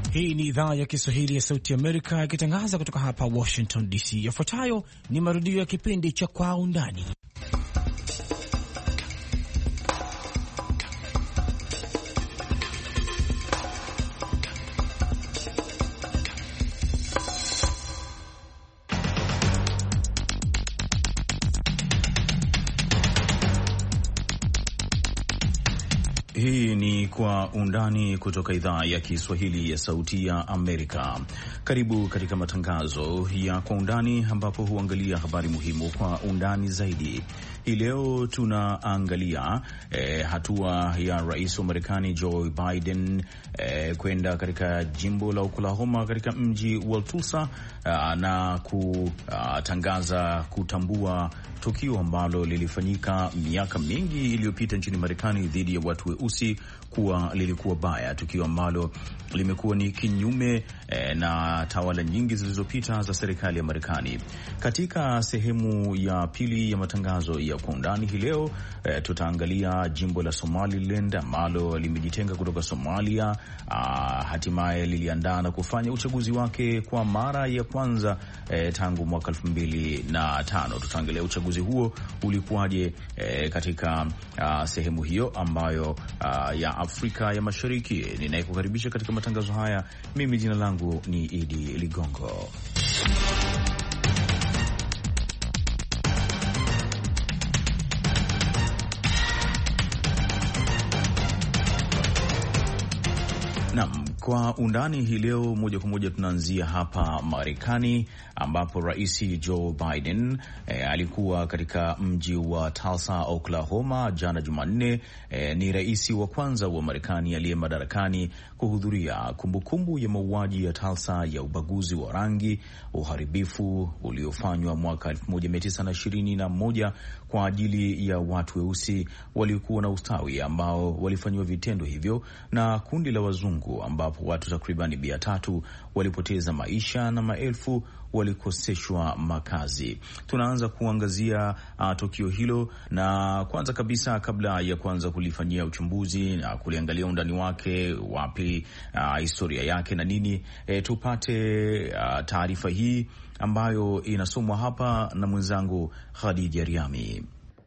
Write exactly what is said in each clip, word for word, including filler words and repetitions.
Hii ni idhaa ya Kiswahili ya Sauti Amerika ikitangaza kutoka hapa Washington D C. Yafuatayo ni marudio ya kipindi cha Kwa Undani. Hii ni Kwa Undani kutoka idhaa ya Kiswahili ya Sauti ya Amerika. Karibu katika matangazo ya Kwa Undani ambapo huangalia habari muhimu kwa undani zaidi. Hii leo tunaangalia eh, hatua ya rais wa Marekani Joe Biden eh, kwenda katika jimbo la Oklahoma katika mji wa Tulsa uh, na kutangaza kutambua tukio ambalo lilifanyika miaka mingi iliyopita nchini Marekani dhidi ya watu weusi kuwa lilikuwa baya, tukio ambalo limekuwa ni kinyume eh, na tawala nyingi zilizopita za serikali ya Marekani. Katika sehemu ya pili ya matangazo ya Kwa Undani hii leo eh, tutaangalia jimbo la Somaliland ambalo limejitenga kutoka Somalia, ah, hatimaye liliandaa na kufanya uchaguzi wake kwa mara ya kwanza eh, tangu mwaka elfu mbili na tano. Tutaangalia uchaguzi huo ulikuwaje eh, katika ah, sehemu hiyo ambayo ah, ya Afrika ya Mashariki. Ninayekukaribisha katika matangazo haya, mimi jina langu ni Idi Ligongo. Naam, Kwa Undani hii leo moja kwa moja tunaanzia hapa Marekani ambapo Rais Joe Biden e, alikuwa katika mji wa Tulsa, Oklahoma jana Jumanne. E, ni rais wa kwanza wa Marekani aliye madarakani kuhudhuria kumbukumbu ya mauaji ya Tulsa ya ubaguzi wa rangi, uharibifu uliofanywa mwaka elfu moja mia tisa na ishirini na moja kwa ajili ya watu weusi waliokuwa na ustawi ambao walifanywa vitendo hivyo na kundi la wazungu, ambapo watu takribani mia tatu walipoteza maisha na maelfu walikoseshwa makazi. Tunaanza kuangazia uh, tukio hilo, na kwanza kabisa kabla ya kuanza kulifanyia uchambuzi na kuliangalia undani wake, wapi uh, historia yake na nini, e, tupate uh, taarifa hii ambayo inasomwa hapa na mwenzangu Khadija Riami.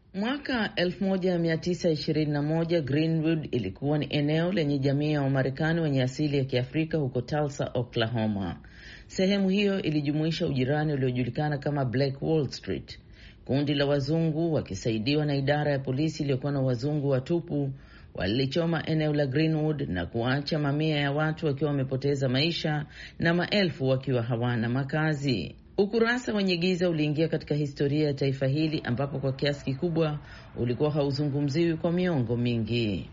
Mwaka elfu moja mia tisa ishirini na moja Greenwood ilikuwa ni eneo lenye jamii ya Wamarekani wenye asili ya Kiafrika huko Tulsa, Oklahoma. Sehemu hiyo ilijumuisha ujirani uliojulikana kama Black Wall Street. Kundi la wazungu wakisaidiwa na idara ya polisi iliyokuwa na wazungu watupu walichoma eneo la Greenwood na kuacha mamia ya watu wakiwa wamepoteza maisha na maelfu wakiwa hawana makazi. Ukurasa wenye giza uliingia katika historia ya taifa hili ambapo kwa kiasi kikubwa ulikuwa hauzungumziwi kwa miongo mingi.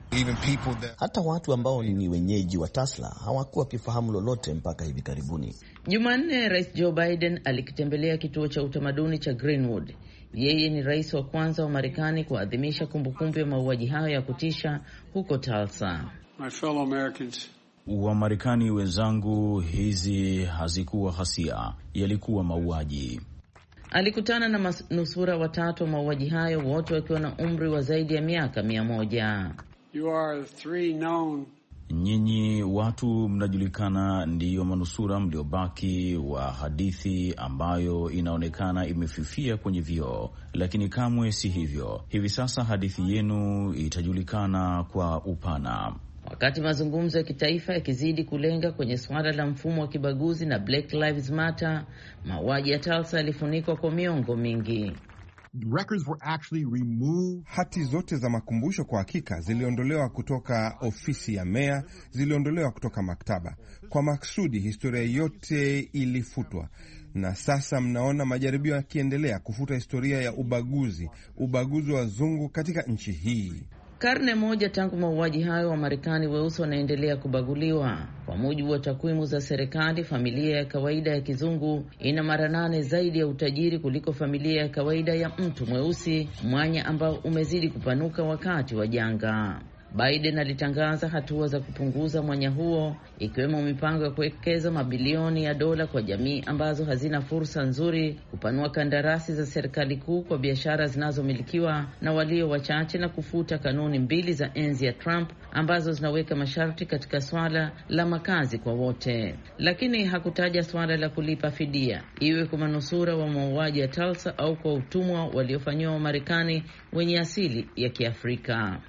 Hata watu ambao ni wenyeji wa Tulsa hawakuwa kifahamu lolote mpaka hivi karibuni. Jumanne, Rais Joe Biden alikitembelea kituo cha utamaduni cha Greenwood. Yeye ni rais wa kwanza wa Marekani kuadhimisha kumbukumbu ya mauaji hayo ya kutisha huko Tulsa. My fellow Americans, wa Marekani wenzangu, hizi hazikuwa ghasia, yalikuwa mauaji. Alikutana na manusura watatu wa mauaji hayo, wote wakiwa na umri wa zaidi ya miaka mia moja. You are three known. Nyinyi watu mnajulikana ndiyo manusura mliobaki wa hadithi ambayo inaonekana imefifia kwenye vioo, lakini kamwe si hivyo. Hivi sasa hadithi yenu itajulikana kwa upana. Wakati mazungumzo ya kitaifa yakizidi kulenga kwenye swala la mfumo wa kibaguzi na Black Lives Matter, mauaji ya Tulsa yalifunikwa kwa miongo mingi. Records were actually removed. Hati zote za makumbusho kwa hakika ziliondolewa kutoka ofisi ya meya, ziliondolewa kutoka maktaba. Kwa maksudi historia yote ilifutwa. Na sasa mnaona majaribio yakiendelea kufuta historia ya ubaguzi, ubaguzi wa wazungu katika nchi hii. Karne moja tangu mauaji hayo, wa Marekani weusi wanaendelea kubaguliwa. Kwa mujibu wa takwimu za serikali, familia ya kawaida ya kizungu ina mara nane zaidi ya utajiri kuliko familia ya kawaida ya mtu mweusi, mwanya ambao umezidi kupanuka wakati wa janga. Biden alitangaza hatua za kupunguza mwanya huo, ikiwemo mipango ya kuwekeza mabilioni ya dola kwa jamii ambazo hazina fursa nzuri, kupanua kandarasi za serikali kuu kwa biashara zinazomilikiwa na walio wachache, na kufuta kanuni mbili za enzi ya Trump ambazo zinaweka masharti katika swala la makazi kwa wote. Lakini hakutaja swala la kulipa fidia, iwe kwa manusura wa mauaji ya Tulsa au kwa utumwa waliofanyiwa Wamarekani wenye asili ya Kiafrika.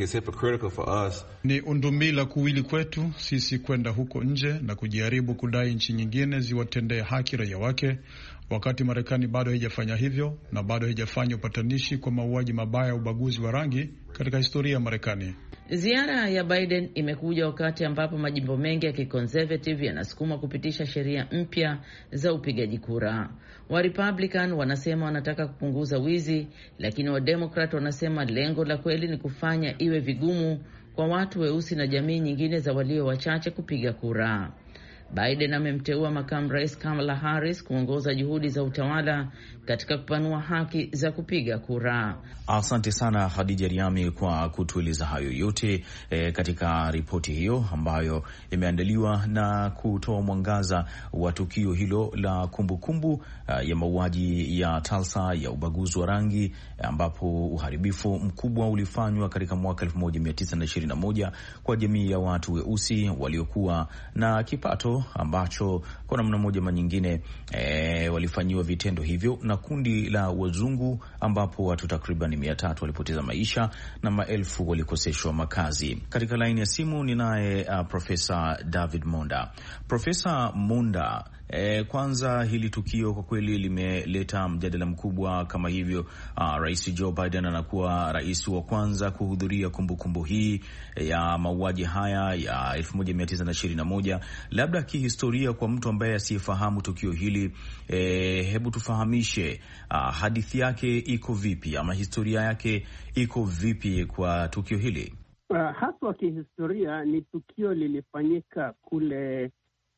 Ni undumila kuwili kwetu sisi kwenda huko nje na kujaribu kudai nchi nyingine ziwatendee haki raia wake, wakati Marekani bado haijafanya hivyo na bado haijafanya upatanishi kwa mauaji mabaya ya ubaguzi wa rangi katika historia ya Marekani. Ziara ya Biden imekuja wakati ambapo majimbo mengi ya kiconservative yanasukuma kupitisha sheria mpya za upigaji kura. Wa Republican wanasema wanataka kupunguza wizi, lakini wa Democrat wanasema lengo la kweli ni kufanya iwe vigumu kwa watu weusi na jamii nyingine za walio wachache kupiga kura. Biden amemteua makamu rais Kamala Harris kuongoza juhudi za utawala katika kupanua haki za kupiga kura. Asante sana Khadija Riami kwa kutueleza hayo yote e, katika ripoti hiyo ambayo imeandaliwa na kutoa mwangaza wa tukio hilo la kumbukumbu uh, ya mauaji ya Tulsa ya ubaguzi wa rangi, ambapo uharibifu mkubwa ulifanywa katika mwaka elfu moja mia tisa na ishirini na moja kwa jamii ya watu weusi waliokuwa na kipato ambacho kwa namna moja ama nyingine e, walifanyiwa vitendo hivyo na kundi la wazungu, ambapo watu takriban mia tatu walipoteza maisha na maelfu walikoseshwa makazi. Katika laini ya simu ninaye uh, Profesa David Monda. Profesa Monda, E, kwanza hili tukio kwa kweli limeleta mjadala mkubwa kama hivyo. Uh, Rais Joe Biden anakuwa rais wa kwanza kuhudhuria kumbukumbu hii ya mauaji haya ya elfu moja mia tisa na ishirini na moja. Labda kihistoria, kwa mtu ambaye asiyefahamu tukio hili, e, hebu tufahamishe uh, hadithi yake iko vipi, ama historia yake iko vipi kwa tukio hili? Uh, haswa kihistoria ni tukio lilifanyika kule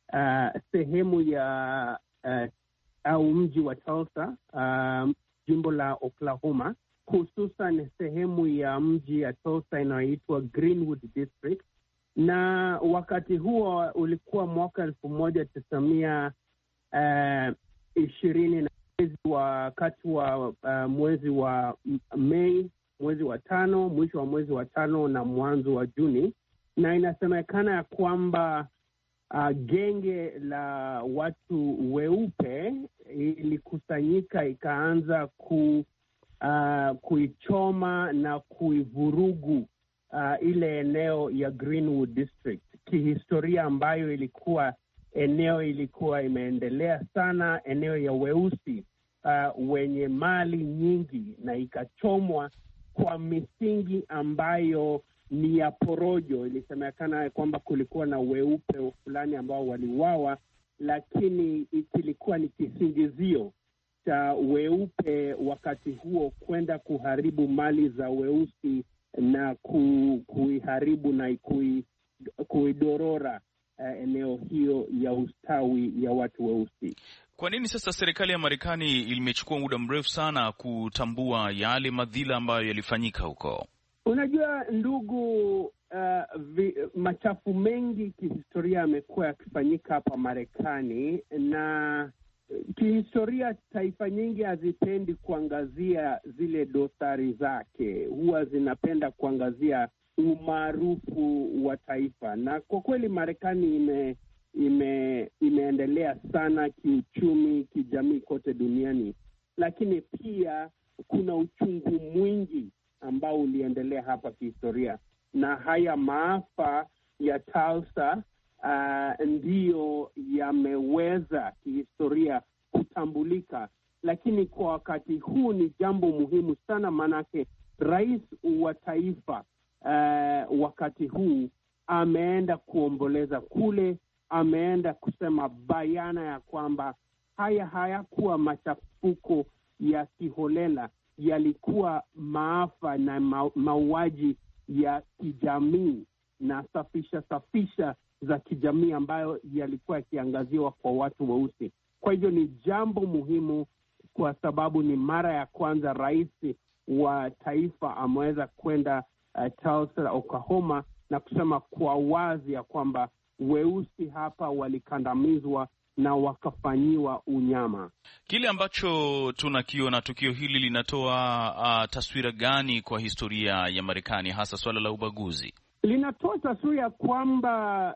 Uh, sehemu ya uh, au mji wa Tulsa, uh, jimbo la Oklahoma, hususan sehemu ya mji ya Tulsa inayoitwa Greenwood District, na wakati huo ulikuwa mwaka elfu moja tisa mia ishirini na mwezi wakati wa uh, mwezi wa Mei, mwezi wa tano, mwisho wa mwezi wa tano na mwanzo wa Juni, na inasemekana ya kwamba Uh, genge la watu weupe ilikusanyika ikaanza ku, uh, kuichoma na kuivurugu uh, ile eneo ya Greenwood District, kihistoria ambayo ilikuwa eneo ilikuwa imeendelea sana, eneo ya weusi uh, wenye mali nyingi, na ikachomwa kwa misingi ambayo ni ya porojo. Ilisemekana kwamba kulikuwa na weupe fulani ambao waliuawa, lakini kilikuwa ni kisingizio cha weupe wakati huo kwenda kuharibu mali za weusi na ku, kuiharibu na kui, kuidorora uh, eneo hiyo ya ustawi ya watu weusi. Kwa nini sasa serikali ya Marekani imechukua muda mrefu sana kutambua yale madhila ambayo yalifanyika huko? Unajua ndugu, uh, vi, machafu mengi kihistoria yamekuwa yakifanyika hapa Marekani, na kihistoria taifa nyingi hazipendi kuangazia zile dosari zake, huwa zinapenda kuangazia umaarufu wa taifa. Na kwa kweli Marekani ime, ime, imeendelea sana kiuchumi, kijamii kote duniani, lakini pia kuna uchungu mwingi ambao uliendelea hapa kihistoria, na haya maafa ya Tulsa uh, ndiyo yameweza kihistoria kutambulika. Lakini kwa wakati huu ni jambo muhimu sana, manake rais wa taifa uh, wakati huu ameenda kuomboleza kule, ameenda kusema bayana ya kwamba haya hayakuwa machafuko ya kiholela, yalikuwa maafa na ma, mauaji ya kijamii na safisha safisha za kijamii ambayo yalikuwa yakiangaziwa kwa watu weusi. Kwa hivyo ni jambo muhimu, kwa sababu ni mara ya kwanza rais wa taifa ameweza kwenda uh, Tulsa, Oklahoma, na kusema kwa wazi ya kwamba weusi hapa walikandamizwa na wakafanyiwa unyama. Kile ambacho tunakiona, tukio hili linatoa uh, taswira gani kwa historia ya Marekani, hasa swala la ubaguzi? Linatoa taswira kwamba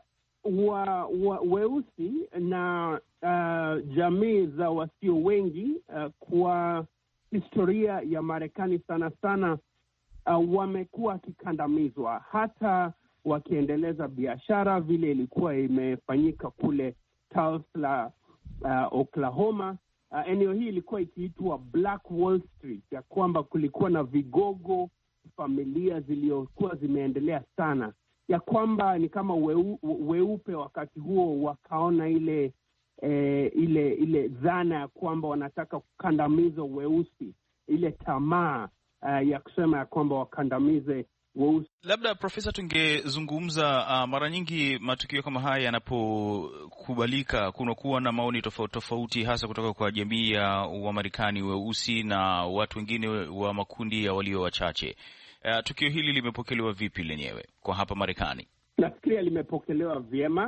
wa, wa, weusi na uh, jamii za wasio wengi uh, kwa historia ya Marekani sana sana uh, wamekuwa wakikandamizwa, hata wakiendeleza biashara vile ilikuwa imefanyika kule Tulsa, uh, Oklahoma. Uh, eneo hii ilikuwa ikiitwa Black Wall Street, ya kwamba kulikuwa na vigogo, familia zilizokuwa zimeendelea sana, ya kwamba ni kama weu, weupe wakati huo wakaona ile eh, ile ile dhana ya kwamba wanataka kukandamiza weusi, ile tamaa uh, ya kusema ya kwamba wakandamize weusi. Labda Profesa, tungezungumza uh, mara nyingi matukio kama haya yanapokubalika, kunakuwa na maoni tofauti tofauti, hasa kutoka kwa jamii ya Wamarekani weusi na watu wengine wa makundi ya walio wachache. Uh, tukio hili limepokelewa vipi lenyewe kwa hapa Marekani? Nafikiria limepokelewa vyema,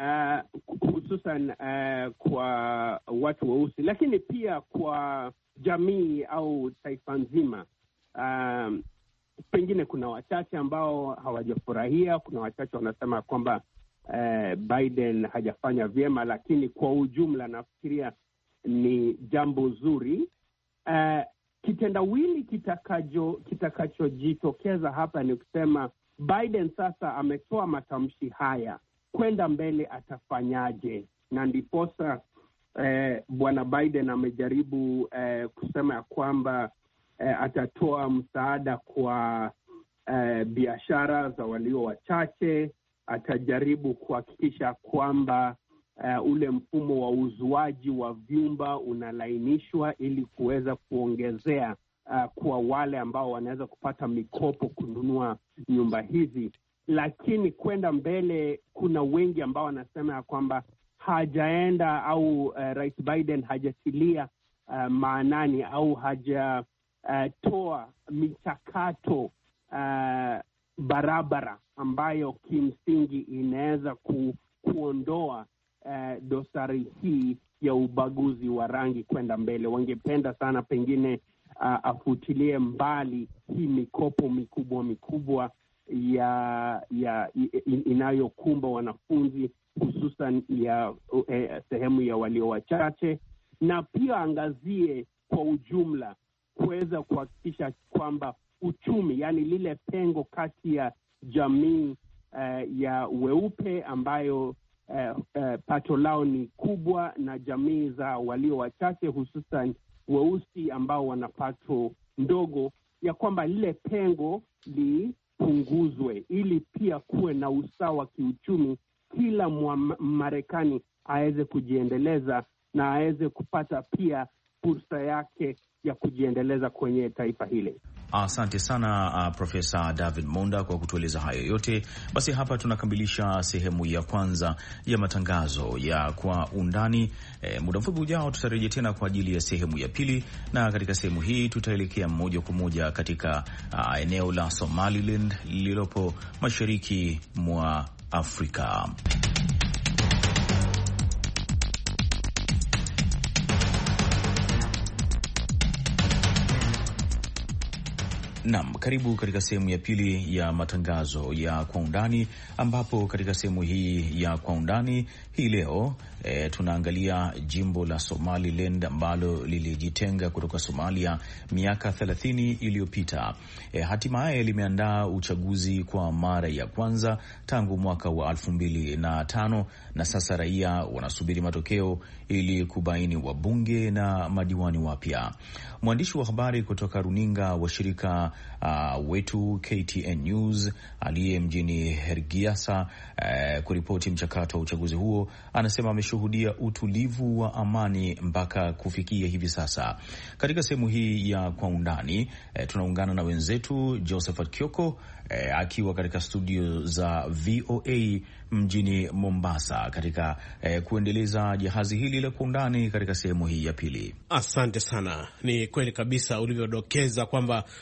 uh, hususan uh, kwa watu weusi, lakini pia kwa jamii au taifa nzima. Um, pengine kuna wachache ambao hawajafurahia, kuna wachache wanasema kwamba uh, Biden hajafanya vyema, lakini kwa ujumla nafikiria ni jambo zuri. Uh, kitendawili kitakacho kitakachojitokeza hapa ni kusema Biden sasa ametoa matamshi haya, kwenda mbele atafanyaje? Na ndiposa eh, bwana Biden amejaribu eh, kusema ya kwamba eh, atatoa msaada kwa eh, biashara za walio wachache, atajaribu kuhakikisha kwamba Uh, ule mfumo wa uzuaji wa vyumba unalainishwa ili kuweza kuongezea uh, kwa wale ambao wanaweza kupata mikopo kununua nyumba hizi. Lakini kwenda mbele, kuna wengi ambao wanasema ya kwamba hajaenda au uh, Rais Biden hajatilia uh, maanani au hajatoa uh, michakato uh, barabara ambayo kimsingi inaweza ku, kuondoa Uh, dosari hii ya ubaguzi wa rangi kwenda mbele. Wangependa sana pengine uh, afutilie mbali hii mikopo mikubwa mikubwa ya ya in, inayokumba wanafunzi hususan ya uh, sehemu ya walio wachache, na pia angazie kwa ujumla kuweza kuhakikisha kwamba uchumi, yani lile pengo kati ya jamii uh, ya weupe ambayo Uh, uh, pato lao ni kubwa na jamii za walio wachache hususan weusi ambao wana pato ndogo, ya kwamba lile pengo lipunguzwe ili pia kuwe na usawa kiuchumi, kila Marekani aweze kujiendeleza na aweze kupata pia fursa yake ya kujiendeleza kwenye taifa hili. Asante sana uh, Profesa David Monda kwa kutueleza hayo yote. Basi hapa tunakamilisha sehemu ya kwanza ya matangazo ya Kwa Undani. E, muda mfupi ujao tutarejea tena kwa ajili ya sehemu ya pili, na katika sehemu hii tutaelekea moja kwa moja katika uh, eneo la Somaliland lililopo mashariki mwa Afrika. Naam, karibu katika sehemu ya pili ya matangazo ya Kwa Undani, ambapo katika sehemu hii ya Kwa Undani hii leo e, tunaangalia jimbo la Somaliland ambalo lilijitenga kutoka Somalia miaka thelathini iliyopita. E, hatimaye limeandaa uchaguzi kwa mara ya kwanza tangu mwaka wa elfu mbili na tano, na sasa raia wanasubiri matokeo ili kubaini wabunge na madiwani wapya. Mwandishi wa habari kutoka runinga wa shirika uh, wetu K T N News aliye mjini Hergiasa uh, kuripoti mchakato wa uchaguzi huo, anasema ameshuhudia utulivu wa amani mpaka kufikia hivi sasa. Katika sehemu hii ya Kwa Undani uh, tunaungana na wenzetu Josephat Kioko uh, akiwa katika studio za V O A mjini Mombasa katika uh, kuendeleza jahazi hili la Kwa Undani katika sehemu hii ya pili. Asante sana. Ni kweli kabisa ulivyodokeza kwamba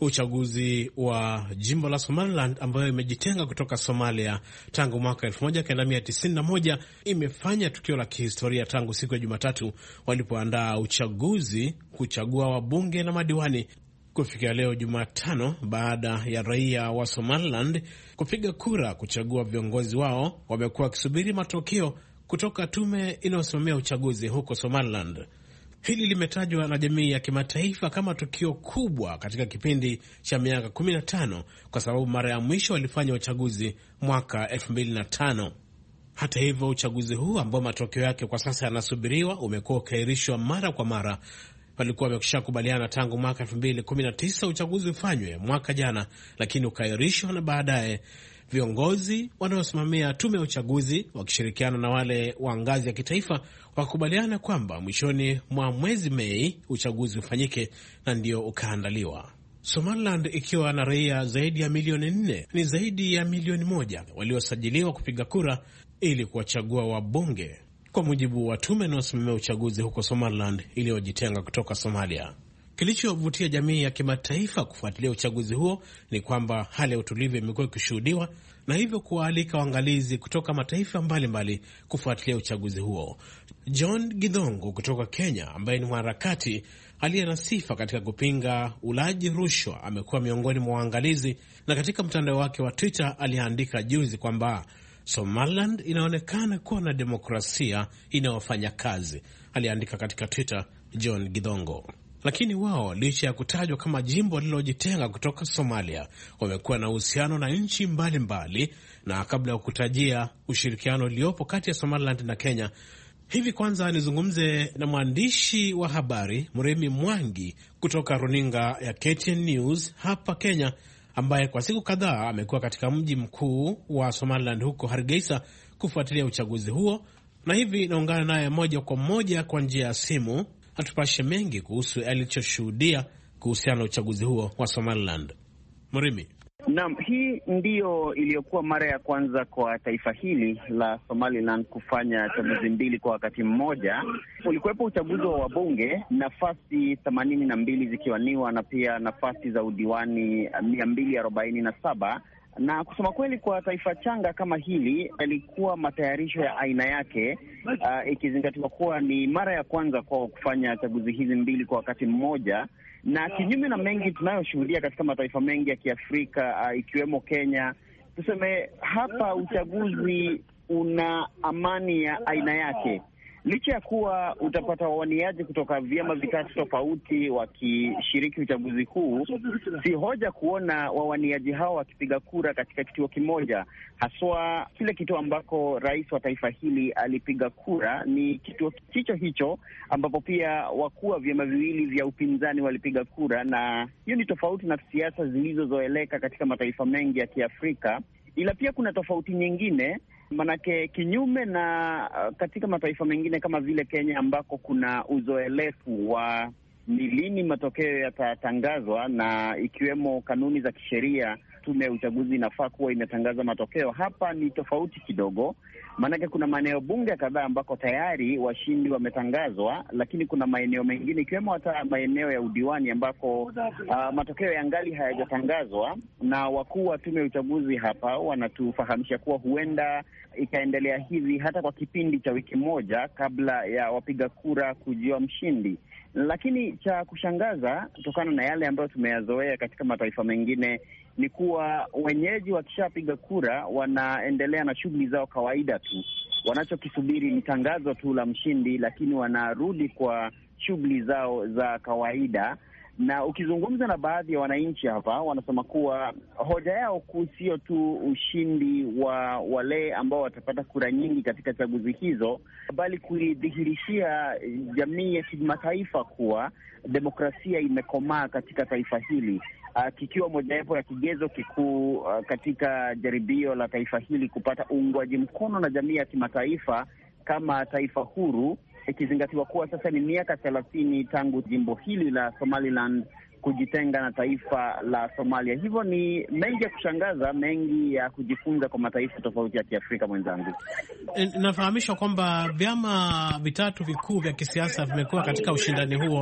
uchaguzi wa jimbo la Somaliland ambayo imejitenga kutoka Somalia tangu mwaka elfu moja kenda mia tisini na moja imefanya tukio la kihistoria tangu siku ya Jumatatu walipoandaa uchaguzi kuchagua wabunge na madiwani kufikia leo Jumatano, baada ya raia wa Somaliland kupiga kura kuchagua viongozi wao. Wamekuwa wakisubiri matokeo kutoka tume inayosimamia uchaguzi huko Somaliland. Hili limetajwa na jamii ya kimataifa kama tukio kubwa katika kipindi cha miaka kumi na tano kwa sababu mara ya mwisho walifanya uchaguzi mwaka elfu mbili na tano. Hata hivyo, uchaguzi huu ambao matokeo yake kwa sasa yanasubiriwa umekuwa ukiahirishwa mara kwa mara. Walikuwa wamekwisha kubaliana tangu mwaka elfu mbili kumi na tisa uchaguzi ufanywe mwaka jana, lakini ukaahirishwa, na baadaye viongozi wanaosimamia tume ya uchaguzi wakishirikiana na wale wa ngazi ya kitaifa wakubaliana kwamba mwishoni mwa mwezi Mei uchaguzi ufanyike, na ndio ukaandaliwa. Somaliland ikiwa na raia zaidi ya milioni nne, ni zaidi ya milioni moja waliosajiliwa kupiga kura ili kuwachagua wabunge, kwa mujibu wa tume inayosimamia uchaguzi huko Somaliland iliyojitenga kutoka Somalia. Kilichovutia jamii ya kimataifa kufuatilia uchaguzi huo ni kwamba hali ya utulivu imekuwa ikishuhudiwa, na hivyo kuwaalika waangalizi kutoka mataifa mbalimbali kufuatilia uchaguzi huo. John Githongo kutoka Kenya, ambaye ni mwanaharakati aliye na sifa katika kupinga ulaji rushwa, amekuwa miongoni mwa waangalizi, na katika mtandao wake wa Twitter aliandika juzi kwamba Somaliland inaonekana kuwa na demokrasia inayofanya kazi. Aliandika katika Twitter John Githongo. Lakini wao, licha ya kutajwa kama jimbo lililojitenga kutoka Somalia, wamekuwa na uhusiano na nchi mbalimbali, na kabla ya kutajia ushirikiano uliopo kati ya Somaliland na Kenya, hivi kwanza nizungumze na mwandishi wa habari Murimi Mwangi kutoka runinga ya K T N News hapa Kenya, ambaye kwa siku kadhaa amekuwa katika mji mkuu wa Somaliland huko Hargeisa kufuatilia uchaguzi huo, na hivi naungana naye moja kwa moja kwa njia ya simu atupashe mengi kuhusu alichoshuhudia kuhusiana na uchaguzi huo wa Somaliland. Murimi. Naam, hii ndiyo iliyokuwa mara ya kwanza kwa taifa hili la Somaliland kufanya chaguzi mbili kwa wakati mmoja. Ulikuwepo uchaguzi wa wabunge, nafasi themanini na mbili zikiwaniwa, na pia nafasi za udiwani mia mbili arobaini na saba. Na kusema kweli, kwa taifa changa kama hili yalikuwa matayarisho ya aina yake, uh, ikizingatiwa kuwa ni mara ya kwanza kwa kufanya chaguzi hizi mbili kwa wakati mmoja. Na kinyume na mengi tunayoshuhudia katika mataifa mengi ya Kiafrika, uh, ikiwemo Kenya, tuseme hapa uchaguzi una amani ya aina yake. Licha ya kuwa utapata wawaniaji kutoka vyama vitatu tofauti wakishiriki uchaguzi huu, si hoja kuona wawaniaji hao wakipiga kura katika kituo kimoja. Haswa kile kituo ambako rais wa taifa hili alipiga kura ni kituo hicho hicho ambapo pia wakuu wa vyama viwili vya upinzani walipiga kura, na hiyo ni tofauti na siasa zilizozoeleka katika mataifa mengi ya Kiafrika. Ila pia kuna tofauti nyingine, manake kinyume na uh, katika mataifa mengine kama vile Kenya ambako kuna uzoelefu wa ni lini matokeo yatatangazwa, na ikiwemo kanuni za kisheria, tume ya uchaguzi inafaa kuwa imetangaza matokeo. Hapa ni tofauti kidogo, maanake kuna maeneo bunge kadhaa ambako tayari washindi wametangazwa, lakini kuna maeneo mengine ikiwemo hata maeneo ya udiwani ambako uh, matokeo yangali hayajatangazwa, na wakuu wa tume ya uchaguzi hapa wanatufahamisha kuwa huenda ikaendelea hivi hata kwa kipindi cha wiki moja kabla ya wapiga kura kujua mshindi. Lakini cha kushangaza kutokana na yale ambayo tumeyazoea katika mataifa mengine ni kuwa wenyeji wakishapiga kura wanaendelea na shughuli zao kawaida tu. Wanachokisubiri ni tangazo tu la mshindi, lakini wanarudi kwa shughuli zao za kawaida. Na ukizungumza na baadhi ya wananchi hapa, wanasema kuwa hoja yao kuu sio tu ushindi wa wale ambao watapata kura nyingi katika chaguzi hizo, bali kuidhihirishia jamii ya kimataifa kuwa demokrasia imekomaa katika taifa hili, uh, kikiwa mojawapo ya kigezo kikuu uh, katika jaribio la taifa hili kupata uungwaji mkono na jamii ya kimataifa kama taifa huru, ikizingatiwa kuwa sasa ni miaka thelathini tangu jimbo hili la Somaliland kujitenga na taifa la Somalia. Hivyo ni mengi ya kushangaza, mengi ya kujifunza kwa mataifa tofauti ya Kiafrika mwenzangu. Nafahamishwa kwamba vyama vitatu vikuu vya kisiasa vimekuwa katika ushindani huo.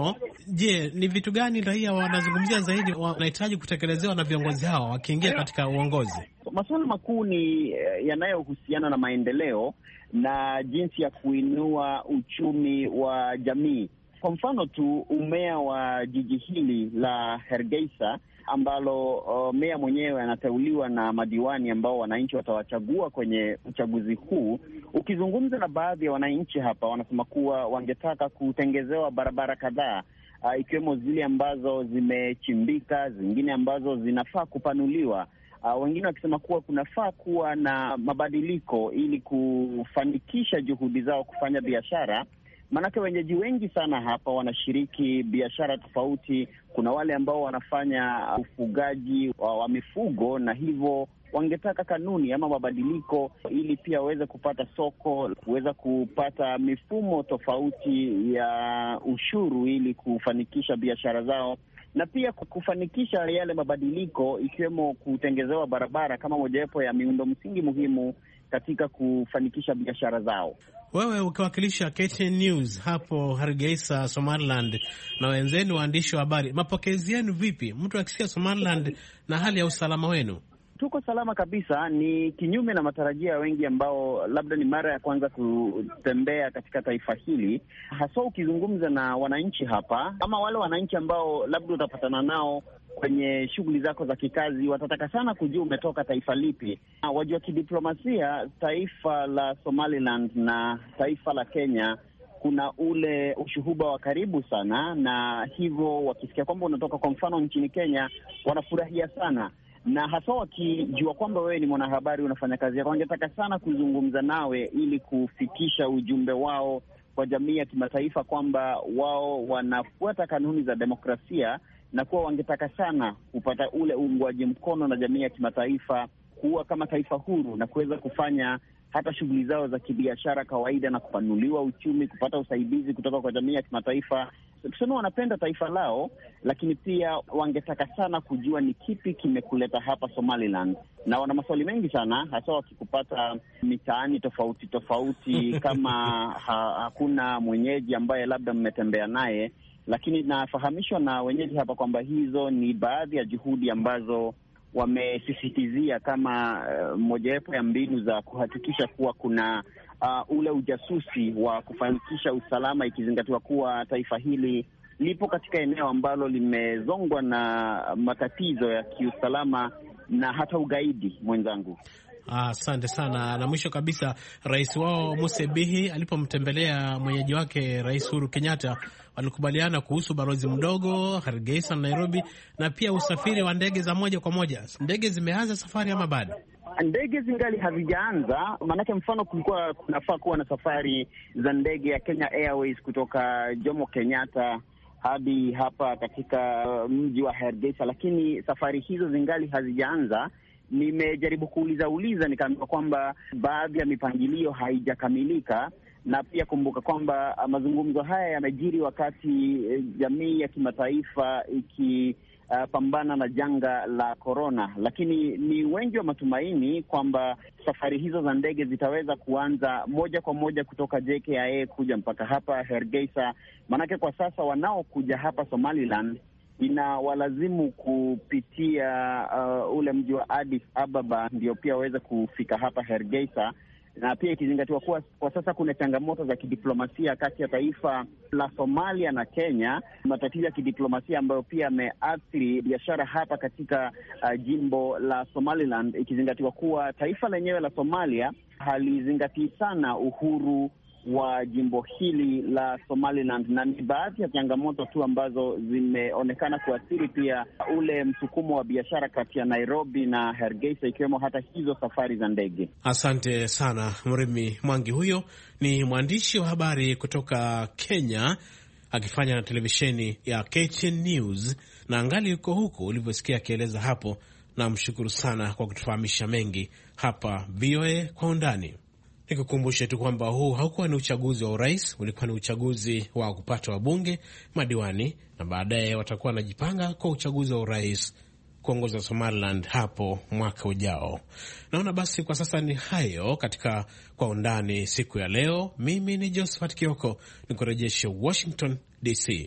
Je, ni vitu gani raia wanazungumzia zaidi wanahitaji kutekelezewa na viongozi hao wakiingia katika uongozi? Masuala makuu ni yanayohusiana na maendeleo na jinsi ya kuinua uchumi wa jamii. Kwa mfano tu, umea wa jiji hili la Hargeisa ambalo uh, meya mwenyewe anateuliwa na madiwani ambao wananchi watawachagua kwenye uchaguzi huu. Ukizungumza na baadhi ya wananchi hapa, wanasema kuwa wangetaka kutengezewa barabara kadhaa, uh, ikiwemo zile ambazo zimechimbika, zingine ambazo zinafaa kupanuliwa. Uh, wengine wakisema kuwa kunafaa kuwa na mabadiliko ili kufanikisha juhudi zao kufanya biashara. Maanake wenyeji wengi sana hapa wanashiriki biashara tofauti. Kuna wale ambao wanafanya ufugaji wa, wa mifugo, na hivyo wangetaka kanuni ama mabadiliko ili pia waweze kupata soko, kuweza kupata mifumo tofauti ya ushuru ili kufanikisha biashara zao, na pia kufanikisha yale mabadiliko ikiwemo kutengezewa barabara kama mojawapo ya miundo msingi muhimu katika kufanikisha biashara zao. Wewe ukiwakilisha K T N News hapo Hargeisa, Somaliland, na wenzenu waandishi wa habari, mapokezi yenu vipi? Mtu akisikia Somaliland na hali ya usalama wenu? Tuko salama kabisa, ni kinyume na matarajio ya wengi ambao labda ni mara ya kwanza kutembea katika taifa hili. Hasa ukizungumza na wananchi hapa, ama wale wananchi ambao labda utapatana nao kwenye shughuli zako za kikazi, watataka sana kujua umetoka taifa lipi. Wajua, kidiplomasia taifa la Somaliland na taifa la Kenya kuna ule ushuhuba wa karibu sana, na hivyo wakisikia kwamba unatoka kwa mfano nchini Kenya wanafurahia sana, na hasa wakijua kwamba wewe ni mwanahabari unafanya kazi yako, wangetaka sana kuzungumza nawe ili kufikisha ujumbe wao kwa jamii ya kimataifa kwamba wao wanafuata kanuni za demokrasia, na kuwa wangetaka sana kupata ule uungwaji mkono na jamii ya kimataifa kuwa kama taifa huru na kuweza kufanya hata shughuli zao za kibiashara kawaida na kupanuliwa uchumi, kupata usaidizi kutoka kwa jamii ya kimataifa. Tuseme wanapenda taifa lao, lakini pia wangetaka sana kujua ni kipi kimekuleta hapa Somaliland, na wana maswali mengi sana, hasa wakikupata mitaani tofauti tofauti kama ha, hakuna mwenyeji ambaye labda mmetembea naye. Lakini nafahamishwa na wenyeji hapa kwamba hizo ni baadhi ya juhudi ambazo wamesisitizia kama uh, mojawapo ya mbinu za kuhakikisha kuwa kuna uh, ule ujasusi wa kufanikisha usalama, ikizingatiwa kuwa taifa hili lipo katika eneo ambalo limezongwa na matatizo ya kiusalama na hata ugaidi, mwenzangu. Asante ah, sana. Na mwisho kabisa, rais wao Muse Bihi alipomtembelea mwenyeji wake Rais Uhuru Kenyatta, walikubaliana kuhusu balozi mdogo Hargeisa na Nairobi, na pia usafiri wa ndege za moja kwa moja. Ndege zimeanza safari ama bado? Ndege zingali hazijaanza, maanake mfano kulikuwa kunafaa kuwa na safari za ndege ya Kenya Airways kutoka Jomo Kenyatta hadi hapa katika mji wa Hargeisa, lakini safari hizo zingali hazijaanza. Nimejaribu kuuliza uliza nikaambiwa kwamba baadhi ya mipangilio haijakamilika, na pia kumbuka kwamba mazungumzo haya yamejiri wakati jamii ya kimataifa ikipambana uh, na janga la korona. Lakini ni wengi wa matumaini kwamba safari hizo za ndege zitaweza kuanza moja kwa moja kutoka J K I A kuja mpaka hapa Hargeisa, manake kwa sasa wanaokuja hapa Somaliland ina walazimu kupitia uh, ule mji wa Addis Ababa ndio pia waweze kufika hapa Hargeisa, na pia ikizingatiwa kuwa kwa sasa kuna changamoto za kidiplomasia kati ya taifa la Somalia na Kenya, matatizo ya kidiplomasia ambayo pia yameathiri biashara hapa katika uh, jimbo la Somaliland, ikizingatiwa kuwa taifa lenyewe la Somalia halizingatii sana uhuru wa jimbo hili la Somaliland, na ni baadhi ya changamoto tu ambazo zimeonekana kuathiri pia ule msukumo wa biashara kati ya Nairobi na Hargeisa, ikiwemo hata hizo safari za ndege. Asante sana Mrimi Mwangi. Huyo ni mwandishi wa habari kutoka Kenya akifanya na televisheni ya K T N News, na angali yuko huku ulivyosikia akieleza hapo. Na mshukuru sana kwa kutufahamisha mengi hapa V O A kwa undani. Nikukumbushe tu kwamba huu haukuwa ni uchaguzi wa urais, ulikuwa ni uchaguzi wa kupata wabunge, madiwani, na baadaye watakuwa wanajipanga kwa uchaguzi wa urais kuongoza Somaliland hapo mwaka ujao. Naona basi kwa sasa ni hayo katika kwa undani siku ya leo. Mimi ni Josephat Kioko, nikurejeshe Washington D C.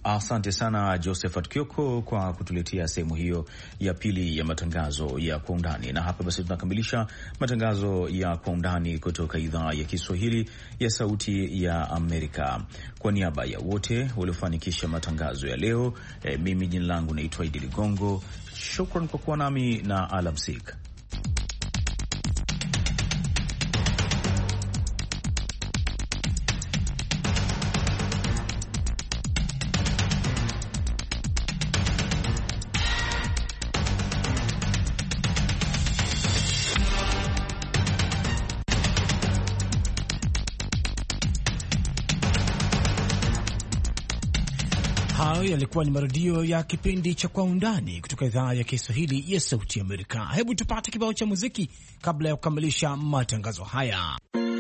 Asante sana Josephat Kioko kwa kutuletea sehemu hiyo ya pili ya matangazo ya Kwa Undani. Na hapa basi tunakamilisha matangazo ya Kwa Undani kutoka idhaa ya Kiswahili ya Sauti ya Amerika. Kwa niaba ya wote waliofanikisha matangazo ya leo, eh, mimi jina langu naitwa Idi Ligongo. Shukran kwa kuwa nami na alamsik. Hayo yalikuwa ni marudio ya kipindi cha Kwa Undani kutoka idhaa ya Kiswahili ya Sauti Amerika. Hebu tupate kibao cha muziki kabla ya kukamilisha matangazo haya.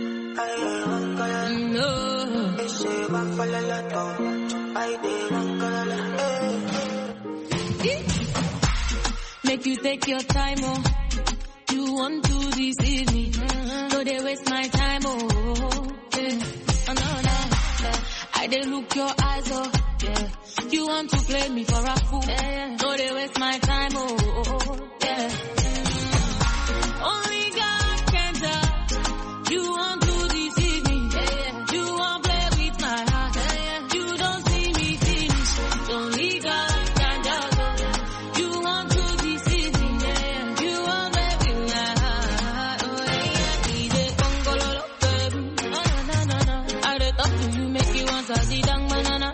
Make you take your time, oh. You want to deceive me, so they waste my time, oh. Yeah. Oh, no, no. I they look your eyes, oh. Yeah. You want to play me for a fool, yeah. So they waste my time, oh. Yeah. Mm. Only God can tell. You want to deceive me, yeah. You want to play with my heart, yeah. You don't see me finish. Only God can tell. You want to deceive me, yeah. You want to play with my heart, oh yeah. D J Congololo, baby. Oh no no no no. I dey talk to you, make you want to see dang banana.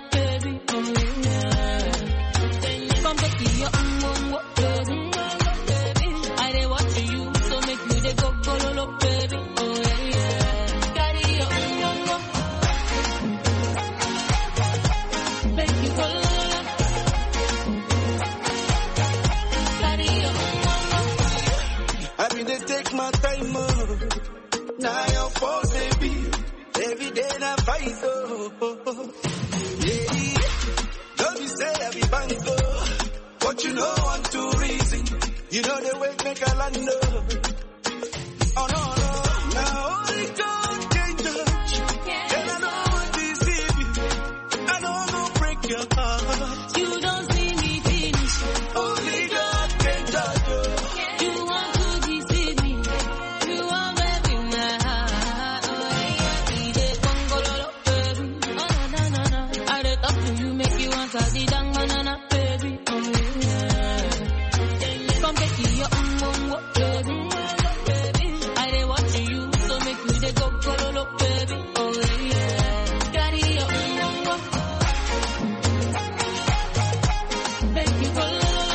Now your fault, baby. Every day I fight, oh, oh, oh. Yeah. Don't you say I be bango, but you know I'm too reason. You know the way make a land, oh. Oh no, no. Now only God can judge, and I know what deceive you. I know I'm gonna break your heart. You don't see me finish. Only God can judge you. You want to deceive me. You want baby my heart. Oh yeah, D J Congololo, baby. Oh no no no. I dey talk to you, make you want to see dang banana, baby. Oh yeah. Come take your umbo, baby. Baby, I dey watch you, so make you dey go gololo, baby. Oh yeah. Carry your umbo, make you gololo.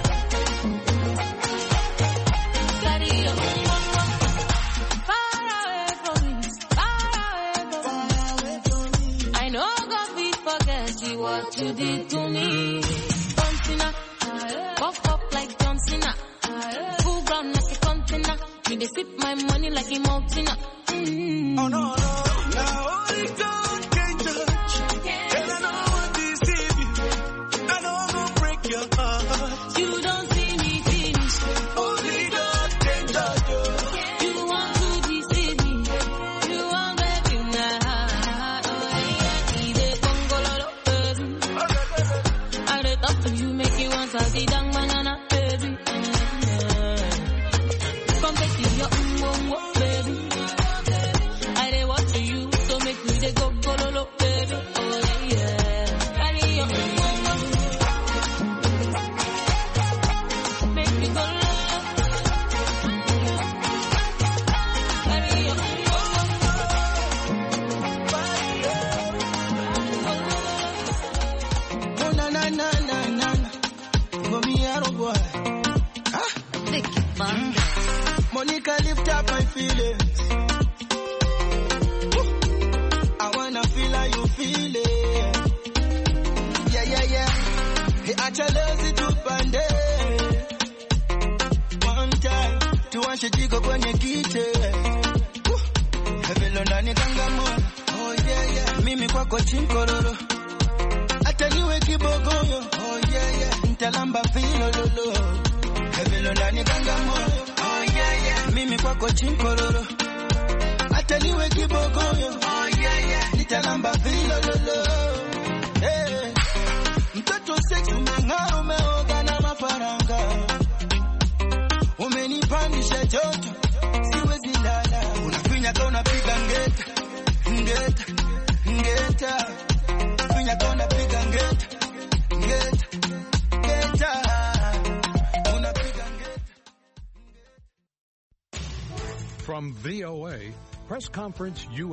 Carry your umbo. Far away from me, far away from me. I know God will forget you what you did to me. John Cena, puff up like John Cena. Full ground like a container. Me they sip my money like a mountain. Mm. Oh no, no. Now only God can judge, and I know what deceive you. I know I'm gonna break your heart. You don't see me finish. Only God can judge you. You want to deceive me. You want baby my heart. Oh yeah, D J Congololo, baby. I dey talk to you, make you want to see dang banana, baby. Come back to your umbo, baby. I dey watch you, so make you dey go gololo, baby. Oh yeah, carry your umbo, make me go lolo. Carry your umbo. Oh na na na na na. For me, I don't boy. Ah, Make it fun. Monica, lift up my feelings. Woo. I wanna feel how you feel it. Yeah, yeah, yeah. Hey, acha lazy tupande. One time, tuwashe jiko kwenye kite. Woo. Velo ndani kangamua. Oh yeah, yeah. Mimi kwako chinkororo. Hata niwe kibogoyo. Oh yeah, yeah. Ntalamba filo lolo. Velo ndani kangamua. Oh yeah, yeah. Mimi kwako chinkororo. Hata niwe kibogoyo. Oh yeah, yeah. Nitalamba filo lolo. Hey. ngeta, ngeta, ngeta. Minya gonna piga ngeta, ngeta, ngeta. Unapiga ngeta. From V O A Press Conference U S